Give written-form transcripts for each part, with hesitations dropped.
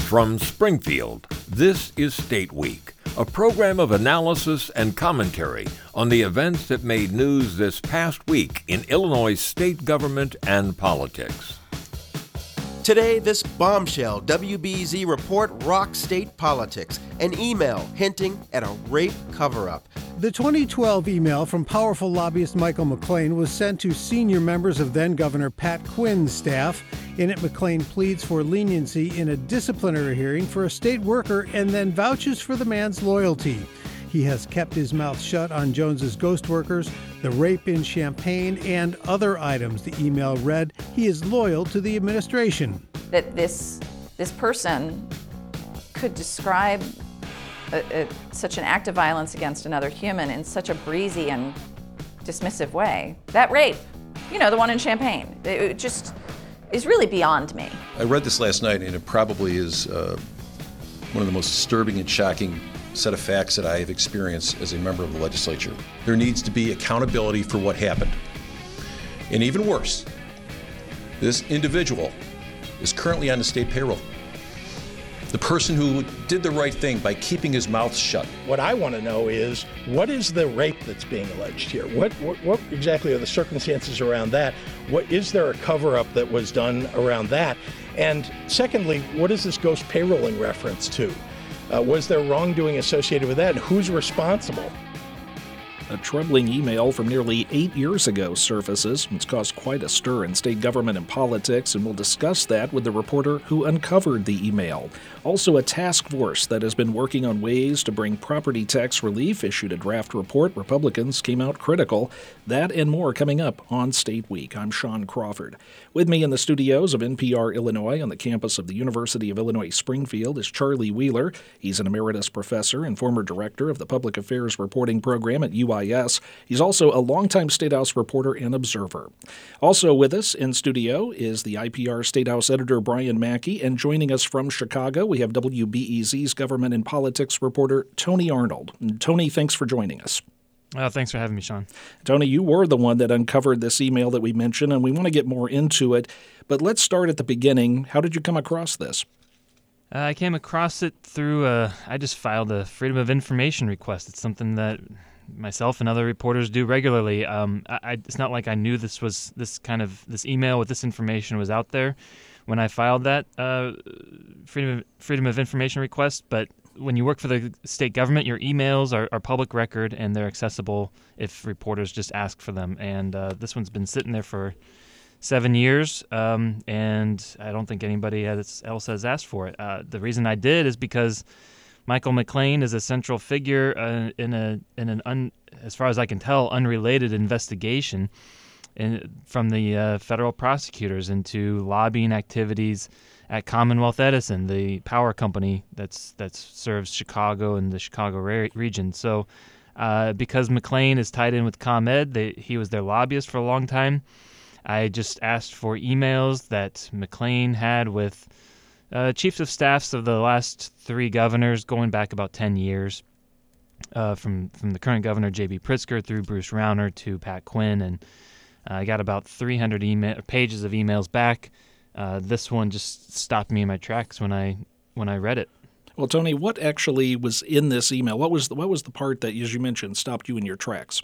From Springfield, this is State Week, a program of analysis and commentary on the events that made news this past week in Illinois state government and politics. Today, this bombshell WBZ report rocks state politics, an email hinting at a rape cover-up. The 2012 email from powerful lobbyist Michael McLean was sent to senior members of then-Governor Pat Quinn's staff. In it, McLean pleads for leniency in a disciplinary hearing for a state worker and then vouches for the man's loyalty. He has kept his mouth shut on Jones's ghost workers, the rape in Champaign, and other items. The email read, he is loyal to the administration. That this person could describe such an act of violence against another human in such a breezy and dismissive way. That rape, the one in Champaign, it just is really beyond me. I read this last night, and it probably is one of the most disturbing and shocking set of facts that I have experienced as a member of the legislature. There needs to be accountability for what happened. And even worse, this individual is currently on the state payroll. The person who did the right thing by keeping his mouth shut. What I want to know is, what is the rape that's being alleged here? What exactly are the circumstances around that? Is there a cover-up that was done around that? And secondly, what is this ghost payrolling reference to? Was there wrongdoing associated with that, and who's responsible? A troubling email from nearly 8 years ago surfaces. It's caused quite a stir in state government and politics, and we'll discuss that with the reporter who uncovered the email. Also, a task force that has been working on ways to bring property tax relief issued a draft report. Republicans came out critical. That and more coming up on State Week. I'm Sean Crawford. With me in the studios of NPR Illinois on the campus of the University of Illinois Springfield is Charlie Wheeler. He's an emeritus professor and former director of the Public Affairs Reporting Program at UIS. He's also a longtime State House reporter and observer. Also with us in studio is the IPR State House editor Brian Mackey, and joining us from Chicago, we have WBEZ's government and politics reporter Tony Arnold. And Tony, thanks for joining us. Thanks for having me, Sean. Tony, you were the one that uncovered this email that we mentioned, and we want to get more into it. But let's start at the beginning. How did you come across this? I came across it through, I just filed a Freedom of Information request. It's something that myself and other reporters do regularly. It's not like I knew this email with this information was out there when I filed that Freedom of Information request, but when you work for the state government, your emails are public record, and they're accessible if reporters just ask for them. And this one's been sitting there for 7 years, and I don't think anybody else has asked for it. The reason I did is because Michael McLean is a central figure in an as far as I can tell, unrelated investigation from the federal prosecutors into lobbying activities at Commonwealth Edison, the power company that serves Chicago and the Chicago region. So because McLean is tied in with ComEd, he was their lobbyist for a long time, I just asked for emails that McLean had with chiefs of staffs of the last three governors going back about 10 years, from the current governor, J.B. Pritzker, through Bruce Rauner to Pat Quinn, and I got about 300 pages of emails back. This one just stopped me in my tracks when I read it. Well, Tony, what actually was in this email? What was the part that, as you mentioned, stopped you in your tracks?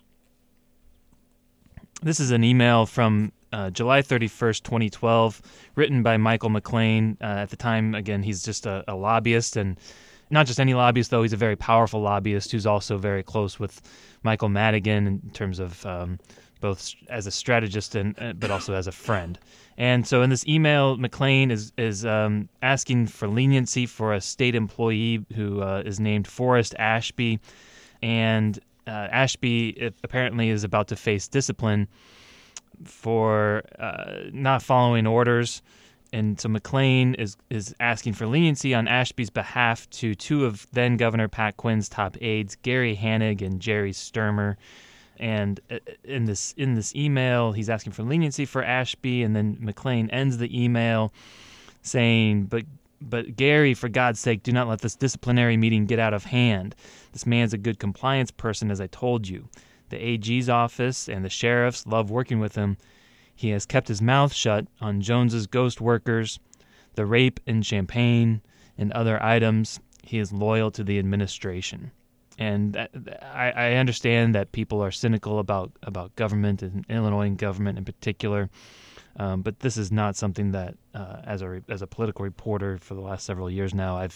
This is an email from July 31st, 2012, written by Michael McLean. At the time, again, he's just a lobbyist, and not just any lobbyist, though. He's a very powerful lobbyist who's also very close with Michael Madigan in terms of both as a strategist but also as a friend. And so in this email, McLean is asking for leniency for a state employee who is named Forrest Ashby, and Ashby apparently is about to face discipline for not following orders. And so McLean is asking for leniency on Ashby's behalf to two of then-Governor Pat Quinn's top aides, Gary Hanig and Jerry Sturmer. And in this email, he's asking for leniency for Ashby, and then McLean ends the email saying, But Gary, for God's sake, do not let this disciplinary meeting get out of hand. This man's a good compliance person, as I told you. The AG's office and the sheriffs love working with him. He has kept his mouth shut on Jones's ghost workers, the rape in Champaign, and other items, he is loyal to the administration. And I understand that people are cynical about government and Illinois government in particular, but this is not something that, as a political reporter for the last several years now,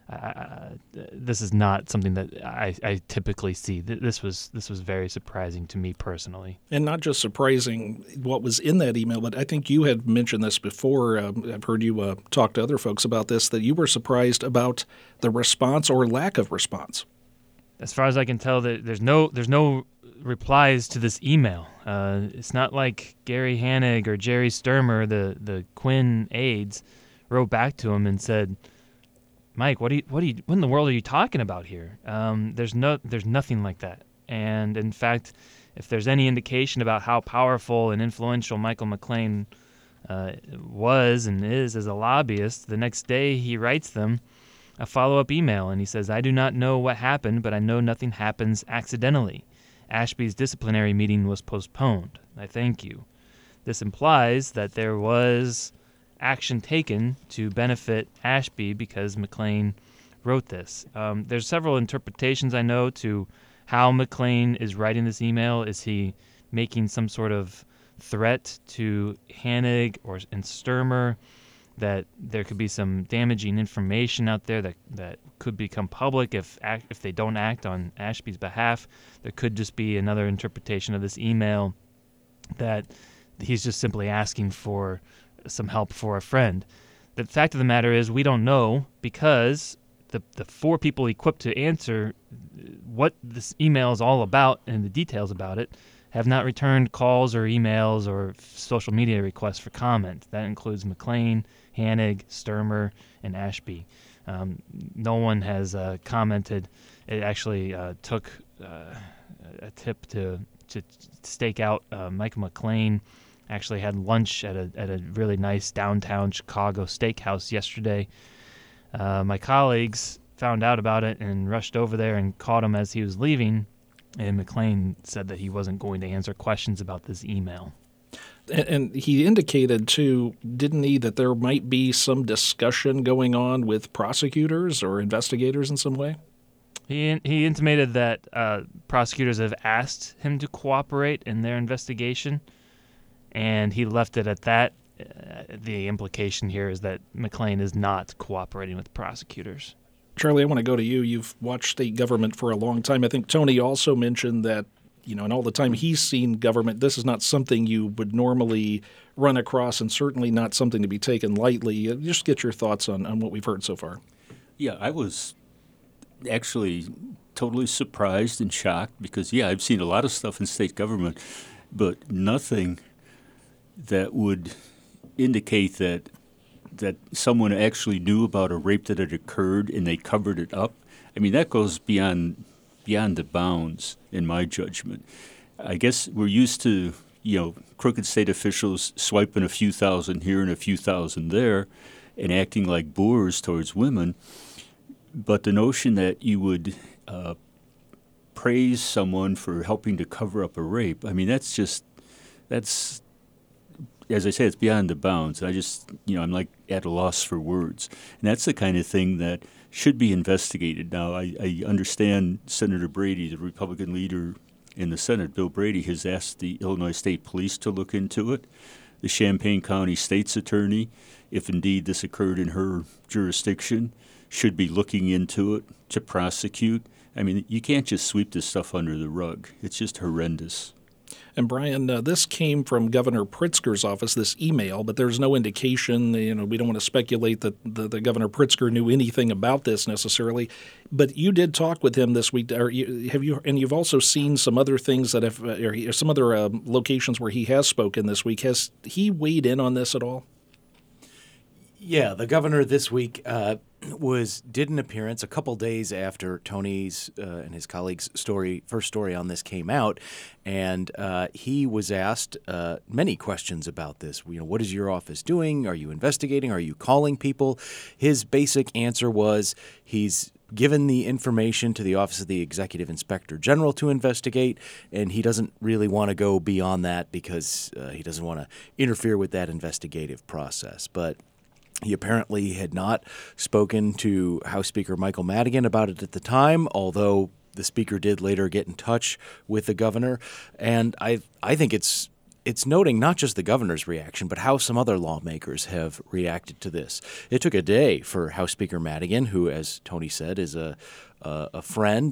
this is not something that I typically see. This was very surprising to me personally. And not just surprising what was in that email, but I think you had mentioned this before. I've heard you talk to other folks about this, that you were surprised about the response or lack of response. As far as I can tell, there's no replies to this email. It's not like Gary Hanig or Jerry Sturmer, the Quinn aides, wrote back to him and said, "Mike, what in the world are you talking about here?" There's nothing like that. And in fact, if there's any indication about how powerful and influential Michael McClain was and is as a lobbyist, the next day he writes them a follow-up email, and he says, "I do not know what happened, but I know nothing happens accidentally. Ashby's disciplinary meeting was postponed. I thank you." This implies that there was action taken to benefit Ashby because McClain wrote this. There's several interpretations, I know, to how McClain is writing this email. Is he making some sort of threat to Hanig and Sturmer that there could be some damaging information out there that could become public if they don't act on Ashby's behalf? There could just be another interpretation of this email that he's just simply asking for some help for a friend. The fact of the matter is we don't know, because the four people equipped to answer what this email is all about and the details about it have not returned calls or emails or social media requests for comment. That includes McClain, Hanig, Sturmer, and Ashby. No one has commented. It actually took a tip to stake out Michael McClain. Actually had lunch at a really nice downtown Chicago steakhouse yesterday. My colleagues found out about it and rushed over there and caught him as he was leaving. And McClain said that he wasn't going to answer questions about this email. And he indicated, too, didn't he, that there might be some discussion going on with prosecutors or investigators in some way? He intimated that prosecutors have asked him to cooperate in their investigation, and he left it at that. The implication here is that McClain is not cooperating with prosecutors. Charlie, I want to go to you. You've watched state government for a long time. I think Tony also mentioned that, in all the time he's seen government, this is not something you would normally run across, and certainly not something to be taken lightly. Just get your thoughts on what we've heard so far. Yeah, I was actually totally surprised and shocked because, I've seen a lot of stuff in state government, but nothing that would indicate that someone actually knew about a rape that had occurred and they covered it up. I mean, that goes beyond the bounds in my judgment. I guess we're used to, crooked state officials swiping a few thousand here and a few thousand there and acting like boors towards women. But the notion that you would praise someone for helping to cover up a rape, I mean, that's as I say, it's beyond the bounds. I'm like at a loss for words. And that's the kind of thing that should be investigated. Now, I understand Senator Brady, the Republican leader in the Senate, Bill Brady, has asked the Illinois State Police to look into it. The Champaign County State's Attorney, if indeed this occurred in her jurisdiction, should be looking into it to prosecute. I mean, you can't just sweep this stuff under the rug. It's just horrendous. And Brian, this came from Governor Pritzker's office, this email, but there's no indication, we don't want to speculate that the Governor Pritzker knew anything about this necessarily. But you did talk with him this week, and you've also seen some other things that have, or some other locations where he has spoken this week. Has he weighed in on this at all? Yeah, the governor this week did an appearance a couple days after Tony's and his colleagues' first story on this came out, and he was asked many questions about this. What is your office doing? Are you investigating? Are you calling people? His basic answer was he's given the information to the Office of the Executive Inspector General to investigate, and he doesn't really want to go beyond that because he doesn't want to interfere with that investigative process. But He apparently had not spoken to House Speaker Michael Madigan about it at the time, although the Speaker did later get in touch with the governor. And I think it's noting not just the governor's reaction, but how some other lawmakers have reacted to this. It took a day for House Speaker Madigan, who, as Tony said, is a friend,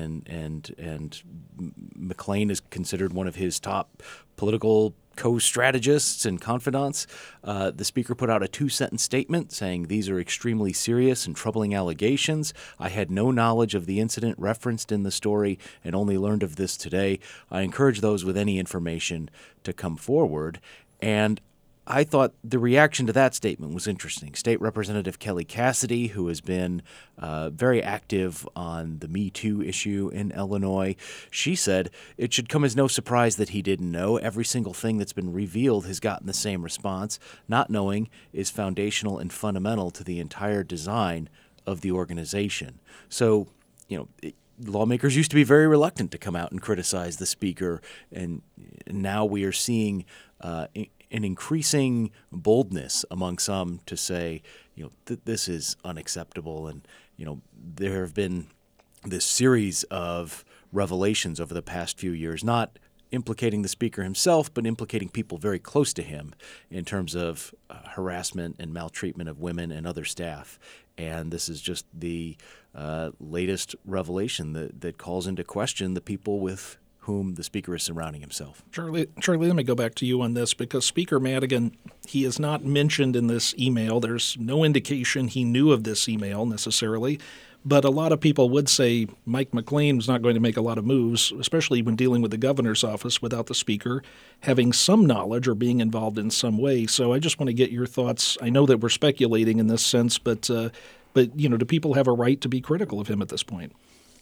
and McClain is considered one of his top political co-strategists and confidants. The Speaker put out a 2-sentence statement saying, "These are extremely serious and troubling allegations. I had no knowledge of the incident referenced in the story and only learned of this today. I encourage those with any information to come forward." And I thought the reaction to that statement was interesting. State Representative Kelly Cassidy, who has been very active on the Me Too issue in Illinois, she said it should come as no surprise that he didn't know. Every single thing that's been revealed has gotten the same response. Not knowing is foundational and fundamental to the entire design of the organization. So, lawmakers used to be very reluctant to come out and criticize the Speaker, and now we are seeing an increasing boldness among some to say, this is unacceptable. And, there have been this series of revelations over the past few years, not implicating the Speaker himself, but implicating people very close to him in terms of harassment and maltreatment of women and other staff. And this is just the latest revelation that calls into question the people with whom the Speaker is surrounding himself. Charlie, let me go back to you on this, because Speaker Madigan, he is not mentioned in this email. There's no indication he knew of this email necessarily, but a lot of people would say Mike McClain was not going to make a lot of moves, especially when dealing with the governor's office, without the Speaker having some knowledge or being involved in some way. So I just want to get your thoughts. I know that we're speculating in this sense, but do people have a right to be critical of him at this point?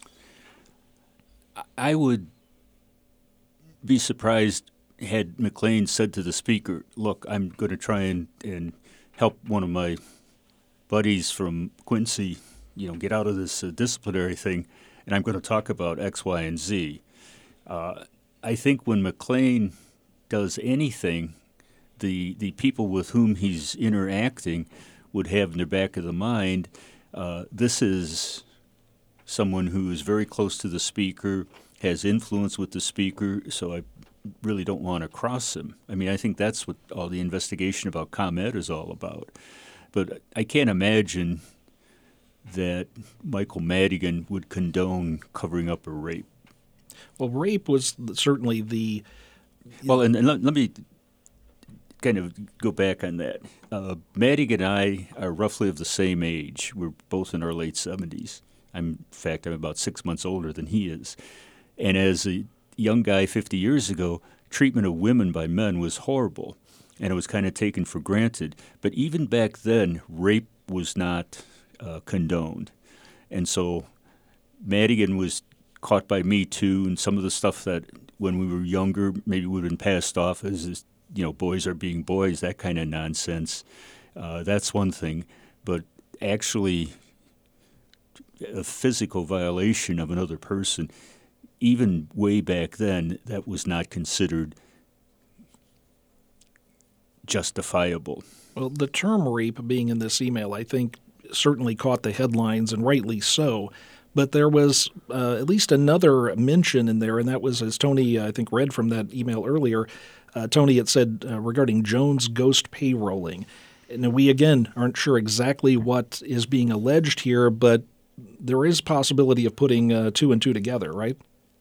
I would be surprised had McClain said to the Speaker, "Look, I'm going to try and help one of my buddies from Quincy, get out of this disciplinary thing, and I'm going to talk about X, Y, and Z." I think when McClain does anything, the people with whom he's interacting would have in the back of the mind, this is someone who is very close to the Speaker, has influence with the Speaker, so I really don't want to cross him. I mean, I think that's what all the investigation about ComEd is all about. But I can't imagine that Michael Madigan would condone covering up a rape. Well, rape was certainly the... Well, and let me kind of go back on that. Madigan and I are roughly of the same age. We're both in our late 70s. In fact, I'm about 6 months older than he is. And as a young guy 50 years ago, treatment of women by men was horrible, and it was kind of taken for granted. But even back then, rape was not condoned. And so Madigan was caught by Me Too, and some of the stuff that when we were younger maybe would have been passed off as, boys are being boys, that kind of nonsense. That's one thing. But actually a physical violation of another person, even way back then, that was not considered justifiable. Well, the term rape being in this email, I think, certainly caught the headlines, and rightly so. But there was at least another mention in there, and that was, as Tony, I think, read from that email earlier, Tony had said regarding Jones ghost payrolling. And we, again, aren't sure exactly what is being alleged here, but there is possibility of putting 2 and 2 together, right?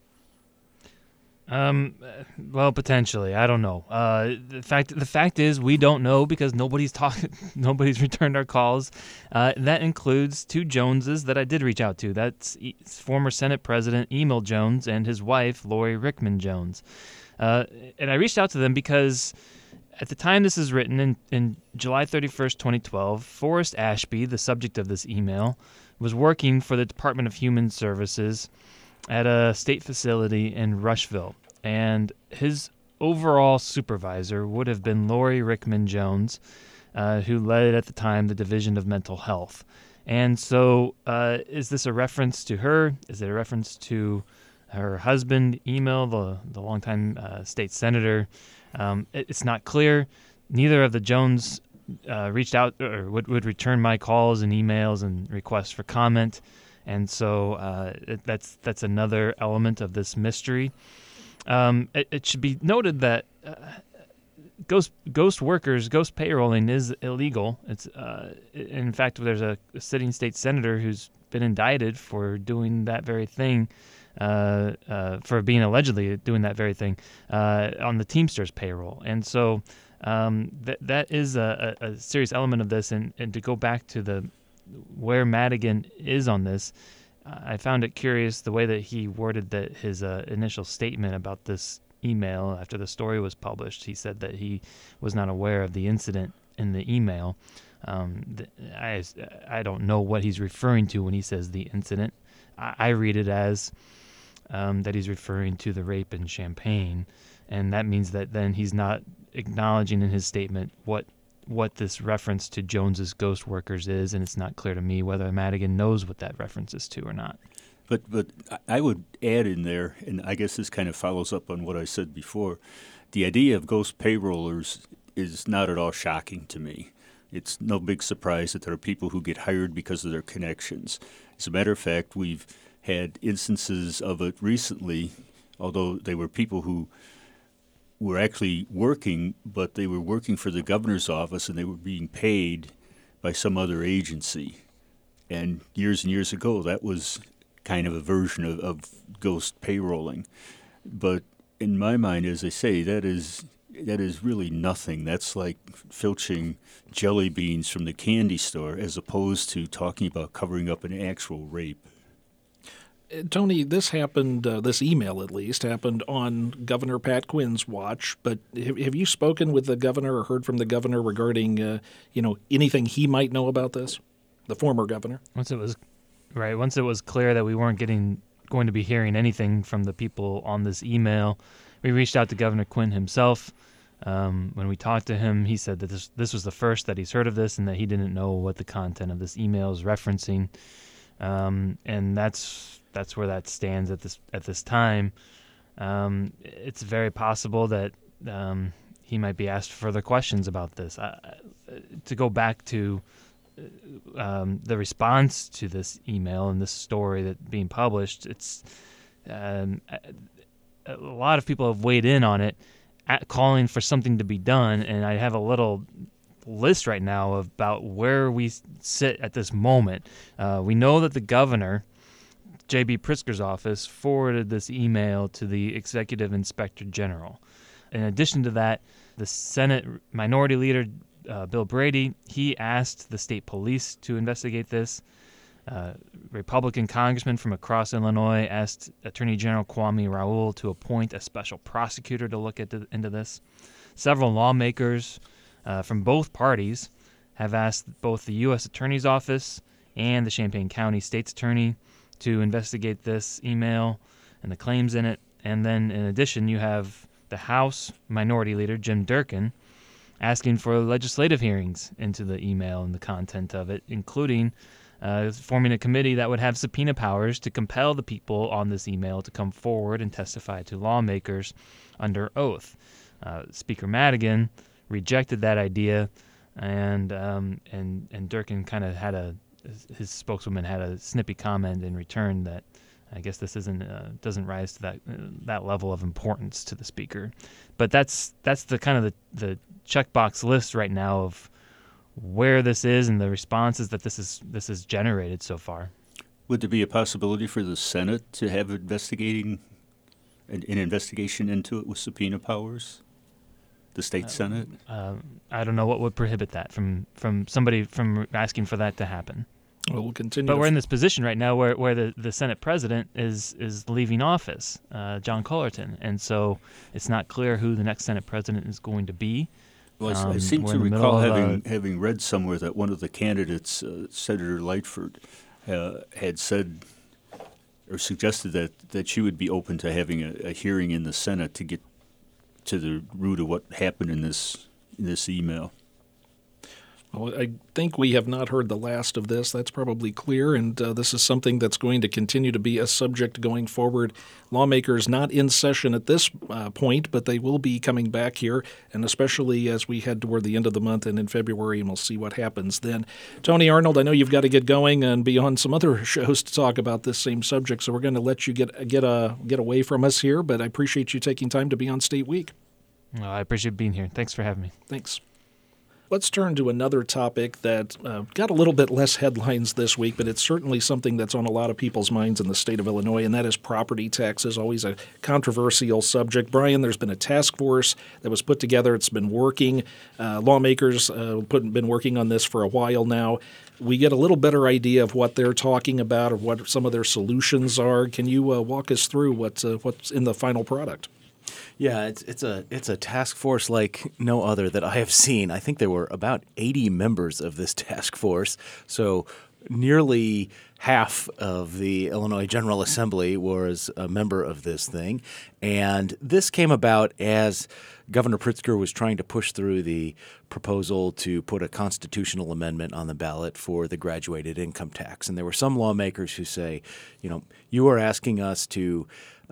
Well, potentially. I don't know. The fact is we don't know because nobody's returned our calls. That includes 2 Joneses that I did reach out to. That's former Senate President Emil Jones and his wife, Lori Rickman Jones. And I reached out to them because at the time this is written, in July 31st, 2012, Forrest Ashby, the subject of this email, was working for the Department of Human Services at a state facility in Rushville, and his overall supervisor would have been Lori Rickman Jones, who led at the time the Division of Mental Health. And so is this a reference to her? Is it a reference to her husband, Emil, the longtime state senator? It's not clear. Neither of the Jones reached out or would return my calls and emails and requests for comment. And so that's another element of this mystery. It should be noted that ghost workers, ghost payrolling is illegal. It's in fact, there's a sitting state senator who's been indicted for doing that very thing, for being allegedly doing that very thing on the Teamsters payroll. And so that is a serious element of this. And to go back to where Madigan is on this, I found it curious the way that he worded his initial statement about this email after the story was published. He said that he was not aware of the incident in the email. I don't know what he's referring to when he says the incident. I read it as that he's referring to the rape in Champaign, and that means that then he's not acknowledging in his statement what this reference to Jones's ghost workers is, and it's not clear to me whether Madigan knows what that reference is to or not. But I would add in there, and I guess this kind of follows up on what I said before, the idea of ghost payrollers is not at all shocking to me. It's no big surprise that there are people who get hired because of their connections. As a matter of fact, we've had instances of it recently, although they were people who were actually working, but they were working for the governor's office and they were being paid by some other agency. And years ago, that was kind of a version of ghost payrolling. But in my mind, as I say, that is really nothing. That's like filching jelly beans from the candy store as opposed to talking about covering up an actual rape. Tony, this happened, this email at least, happened on Governor Pat Quinn's watch, but have you spoken with the governor or heard from the governor regarding, anything he might know about this, the former governor? Once it was clear that we weren't going to be hearing anything from the people on this email, we reached out to Governor Quinn himself. When we talked to him, he said that this was the first that he's heard of this and that he didn't know what the content of this email is referencing. And that's where that stands at this time. It's very possible that he might be asked further questions about this. To go back to the response to this email and this story that being published, it's a lot of people have weighed in on it, calling for something to be done, and I have a little list right now about where we sit at this moment. We know that the governor, J.B. Pritzker's office, forwarded this email to the Executive Inspector General. In addition to that, the Senate Minority Leader, Bill Brady, he asked the state police to investigate this. Republican congressman from across Illinois asked Attorney General Kwame Raoul to appoint a special prosecutor to look into this. Several lawmakers from both parties have asked both the U.S. Attorney's Office and the Champaign County State's Attorney to investigate this email and the claims in it. And then in addition, you have the House Minority Leader, Jim Durkin, asking for legislative hearings into the email and the content of it, including forming a committee that would have subpoena powers to compel the people on this email to come forward and testify to lawmakers under oath. Speaker Madigan rejected that idea, and Durkin kind of had his spokeswoman had a snippy comment in return that I guess this doesn't rise to that level of importance to the speaker. But that's the kind of the checkbox list right now of where this is and the responses that this is generated so far. Would there be a possibility for the Senate to have an investigation into it with subpoena powers? The state Senate? I don't know what would prohibit that from somebody from asking for that to happen. Well, we'll continue. But we're in this position right now where the Senate president is leaving office, John Cullerton, and so it's not clear who the next Senate president is going to be. Well, I seem to recall having read somewhere that one of the candidates, Senator Lightford, had said or suggested that she would be open to having a hearing in the Senate to get to the root of what happened in this email. Well, I think we have not heard the last of this. That's probably clear, and this is something that's going to continue to be a subject going forward. Lawmakers not in session at this point, but they will be coming back here, and especially as we head toward the end of the month and in February, and we'll see what happens then. Tony Arnold, I know you've got to get going and be on some other shows to talk about this same subject, so we're going to let you get away from us here, but I appreciate you taking time to be on State Week. Oh, I appreciate being here. Thanks for having me. Thanks. Let's turn to another topic that got a little bit less headlines this week, but it's certainly something that's on a lot of people's minds in the state of Illinois, and that is property taxes, always a controversial subject. Brian, there's been a task force that was put together. It's been working. Lawmakers been working on this for a while now. We get a little better idea of what they're talking about or what some of their solutions are. Can you walk us through what's in the final product? Yeah, it's a task force like no other that I have seen. I think there were about 80 members of this task force, so nearly half of the Illinois General Assembly was a member of this thing. And this came about as Governor Pritzker was trying to push through the proposal to put a constitutional amendment on the ballot for the graduated income tax. And there were some lawmakers who say, you are asking us to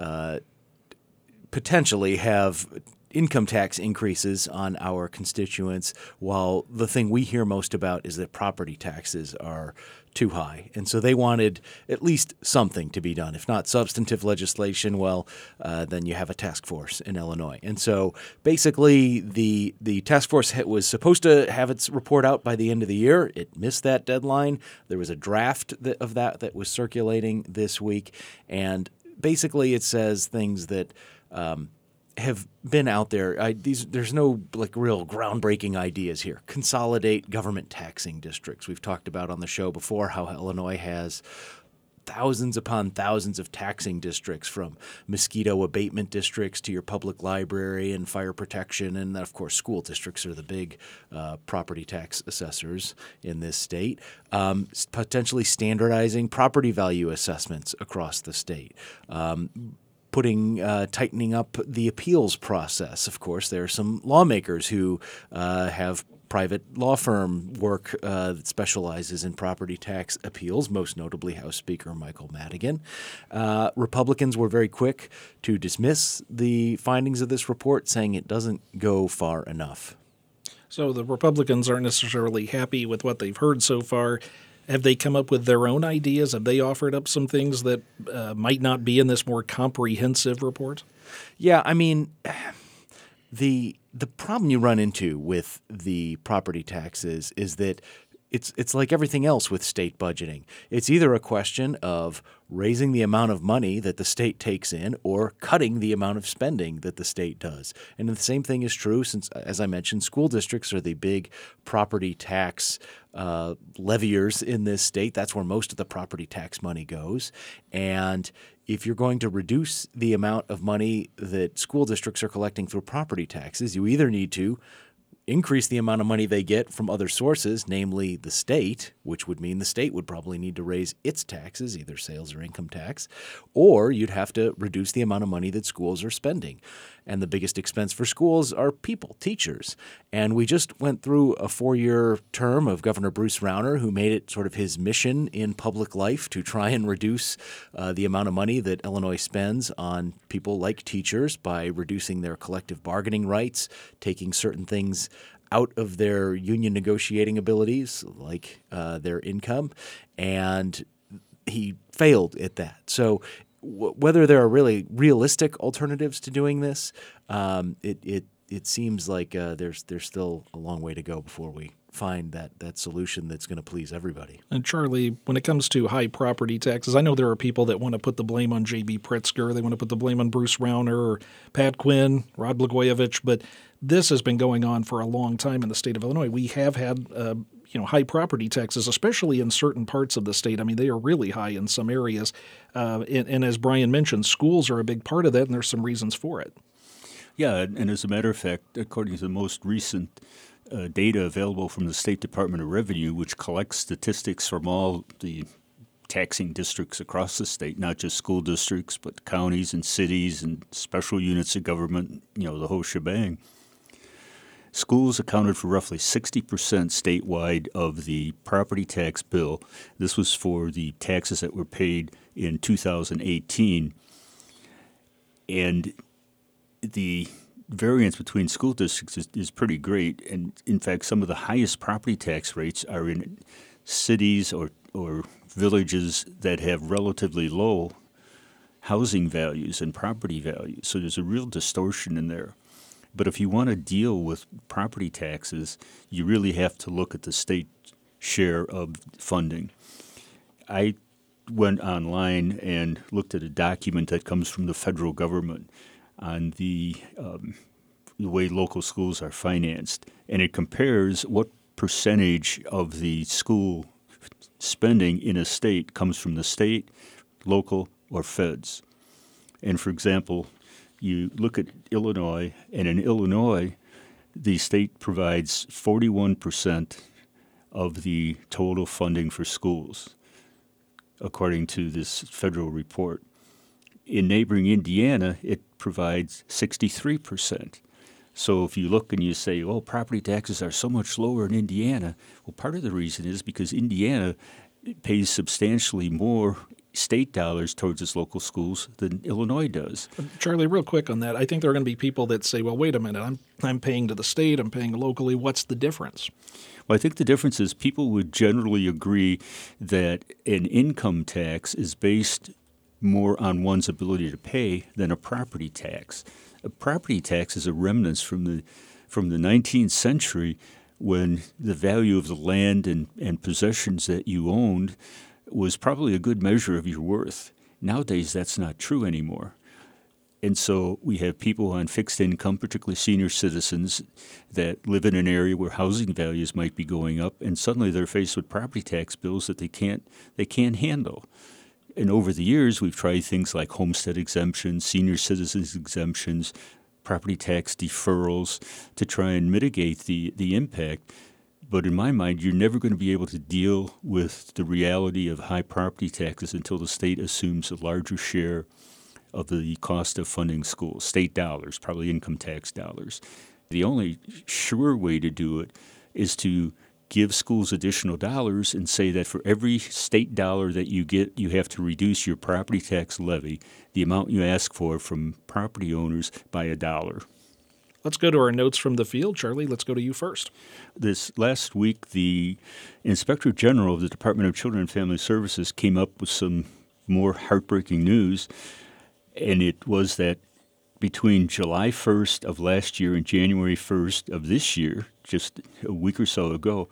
potentially have income tax increases on our constituents, while the thing we hear most about is that property taxes are too high. And so they wanted at least something to be done. If not substantive legislation, then you have a task force in Illinois. And so basically the task force was supposed to have its report out by the end of the year. It missed that deadline. There was a draft of that was circulating this week. And basically it says things that have been out there. There's no real groundbreaking ideas here. Consolidate government taxing districts. We've talked about on the show before how Illinois has thousands upon thousands of taxing districts, from mosquito abatement districts to your public library and fire protection. And then, of course, school districts are the big property tax assessors in this state. Potentially standardizing property value assessments across the state. Tightening up the appeals process. Of course, there are some lawmakers who have private law firm work that specializes in property tax appeals, most notably House Speaker Michael Madigan. Republicans were very quick to dismiss the findings of this report, saying it doesn't go far enough. So the Republicans aren't necessarily happy with what they've heard so far. Have they come up with their own ideas? Have they offered up some things that might not be in this more comprehensive report? Yeah, I mean, the problem you run into with the property taxes is that it's like everything else with state budgeting. It's either a question of raising the amount of money that the state takes in or cutting the amount of spending that the state does. And the same thing is true since, as I mentioned, school districts are the big property tax leviers in this state. That's where most of the property tax money goes. And if you're going to reduce the amount of money that school districts are collecting through property taxes, you either need to increase the amount of money they get from other sources, namely the state, which would mean the state would probably need to raise its taxes, either sales or income tax, or you'd have to reduce the amount of money that schools are spending. And the biggest expense for schools are people, teachers. And we just went through a 4-year term of Governor Bruce Rauner, who made it sort of his mission in public life to try and reduce the amount of money that Illinois spends on people like teachers by reducing their collective bargaining rights, taking certain things out of their union negotiating abilities, like their income. And he failed at that. So whether there are really realistic alternatives to doing this, it seems like there's still a long way to go before we find that solution that's going to please everybody. And Charlie, when it comes to high property taxes, I know there are people that want to put the blame on J.B. Pritzker. They want to put the blame on Bruce Rauner or Pat Quinn, Rod Blagojevich, but this has been going on for a long time in the state of Illinois. We have had high property taxes, especially in certain parts of the state. I mean, they are really high in some areas. And as Brian mentioned, schools are a big part of that, and there's some reasons for it. Yeah, and as a matter of fact, according to the most recent data available from the State Department of Revenue, which collects statistics from all the taxing districts across the state, not just school districts, but counties and cities and special units of government, the whole shebang. Schools accounted for roughly 60% statewide of the property tax bill. This was for the taxes that were paid in 2018. And the variance between school districts is pretty great. And in fact, some of the highest property tax rates are in cities or villages that have relatively low housing values and property values. So there's a real distortion in there. But if you want to deal with property taxes, you really have to look at the state share of funding. I went online and looked at a document that comes from the federal government on the way local schools are financed, and it compares what percentage of the school spending in a state comes from the state, local, or feds. And for example, you look at Illinois, and in Illinois, the state provides 41% of the total funding for schools, according to this federal report. In neighboring Indiana, it provides 63%. So if you look and you say, oh, property taxes are so much lower in Indiana, well, part of the reason is because Indiana pays substantially more state dollars towards its local schools than Illinois does. Charlie, real quick on that, I think there are going to be people that say, well, wait a minute, I'm paying to the state, I'm paying locally. What's the difference? Well, I think the difference is people would generally agree that an income tax is based more on one's ability to pay than a property tax. A property tax is a remnant from the 19th century when the value of the land and possessions that you owned was probably a good measure of your worth. Nowadays, that's not true anymore. And so we have people on fixed income, particularly senior citizens, that live in an area where housing values might be going up, and suddenly they're faced with property tax bills that they can't handle. And over the years, we've tried things like homestead exemptions, senior citizens exemptions, property tax deferrals to try and mitigate the impact. But in my mind, you're never going to be able to deal with the reality of high property taxes until the state assumes a larger share of the cost of funding schools, state dollars, probably income tax dollars. The only sure way to do it is to give schools additional dollars and say that for every state dollar that you get, you have to reduce your property tax levy, the amount you ask for from property owners, by $1. Let's go to our notes from the field. Charlie, let's go to you first. This last week, the Inspector General of the Department of Children and Family Services came up with some more heartbreaking news, and it was that between July 1st of last year and January 1st of this year, just a week or so ago,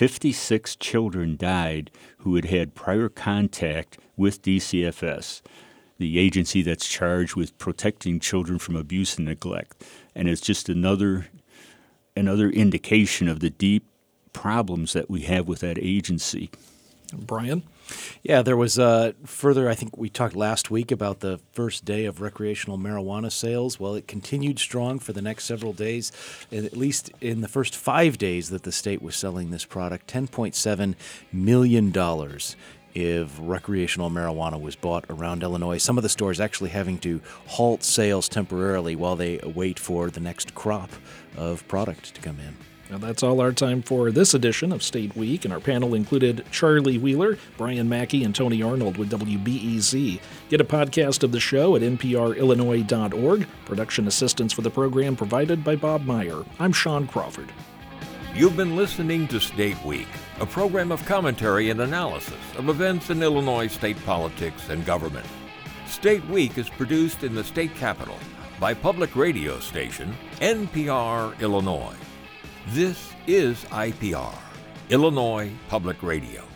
56 children died who had had prior contact with DCFS, the agency that's charged with protecting children from abuse and neglect. And it's just another indication of the deep problems that we have with that agency. Brian? Yeah, there was further, I think we talked last week about the first day of recreational marijuana sales. Well, it continued strong for the next several days, at least in the first 5 days that the state was selling this product. $10.7 million if recreational marijuana was bought around Illinois. Some of the stores actually having to halt sales temporarily while they wait for the next crop of product to come in. Now that's all our time for this edition of State Week, and our panel included Charlie Wheeler, Brian Mackey, and Tony Arnold with WBEZ. Get a podcast of the show at nprillinois.org. Production assistance for the program provided by Bob Meyer. I'm Sean Crawford. You've been listening to State Week, a program of commentary and analysis of events in Illinois state politics and government. State Week is produced in the state capital by public radio station NPR Illinois. This is IPR, Illinois Public Radio.